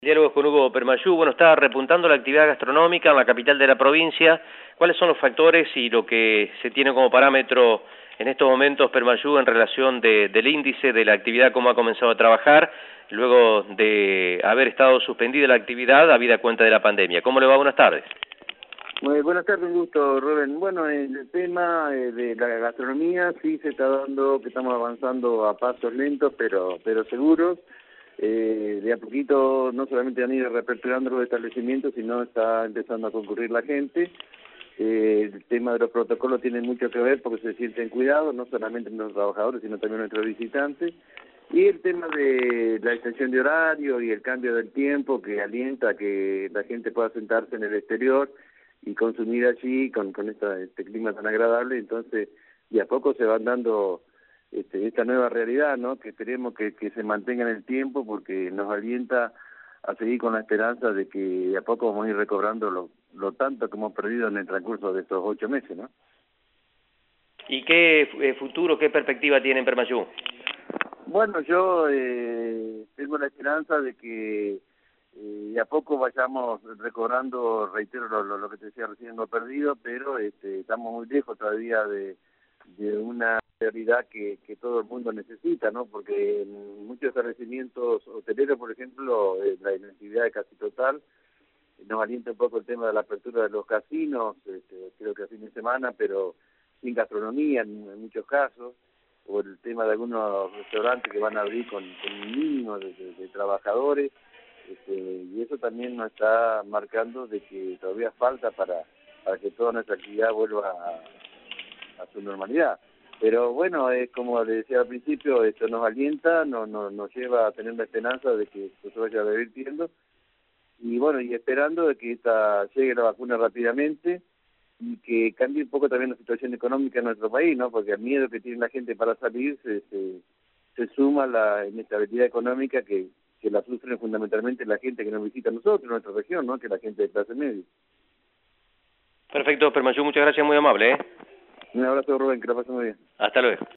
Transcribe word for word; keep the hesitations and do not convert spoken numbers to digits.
Diálogos con Hugo Permayú. Bueno, está repuntando la actividad gastronómica en la capital de la provincia. ¿Cuáles son los factores y lo que se tiene como parámetro en estos momentos, Permayú, en relación de, del índice de la actividad, cómo ha comenzado a trabajar, luego de haber estado suspendida la actividad, habida cuenta de la pandemia? ¿Cómo le va? Buenas tardes. Muy buenas tardes, un gusto, Rubén. Bueno, el tema eh, de la gastronomía sí se está dando, que estamos avanzando a pasos lentos, pero pero seguros. Eh, de a poquito no solamente han ido reaperturando los establecimientos, sino está empezando a concurrir la gente. Eh, el tema de los protocolos tiene mucho que ver porque se sienten cuidados, no solamente los trabajadores, sino también nuestros visitantes. Y el tema de la extensión de horario y el cambio del tiempo que alienta a que la gente pueda sentarse en el exterior y consumir allí con, con esta, este clima tan agradable. Entonces, de a poco se van dando este, esta nueva realidad, ¿no? Que esperemos que, que se mantenga en el tiempo, porque nos alienta a seguir con la esperanza de que de a poco vamos a ir recobrando lo, lo tanto que hemos perdido en el transcurso de estos ocho meses, ¿no? ¿Y qué eh, futuro, qué perspectiva tiene en Permayú? Bueno, yo eh, tengo la esperanza de que Eh, de a poco vayamos recobrando, reitero lo, lo, lo que te decía recién, lo perdido, pero este, estamos muy lejos todavía de, de una realidad que, que todo el mundo necesita, ¿no? Porque en muchos establecimientos hoteleros, por ejemplo, eh, la inactividad es casi total. Nos alienta un poco el tema de la apertura de los casinos, este, creo que a fin de semana, pero sin gastronomía en, en muchos casos, o el tema de algunos restaurantes que van a abrir con, con un mínimo de, de, de trabajadores. Este, y eso también nos está marcando de que todavía falta para, para que toda nuestra actividad vuelva a, a su normalidad. Pero bueno, es como le decía al principio, esto nos alienta, no, no, nos lleva a tener la esperanza de que esto se vaya revirtiendo, y bueno, y esperando de que esta llegue la vacuna rápidamente y que cambie un poco también la situación económica en nuestro país, ¿no? Porque el miedo que tiene la gente para salir se, se, se suma a la inestabilidad económica que que la sufren fundamentalmente la gente que nos visita a nosotros, nuestra región, ¿no? Que la gente de clase media. Perfecto, Permayú, muchas gracias, muy amable, ¿eh? Un abrazo, Rubén, que la pasen muy bien. Hasta luego.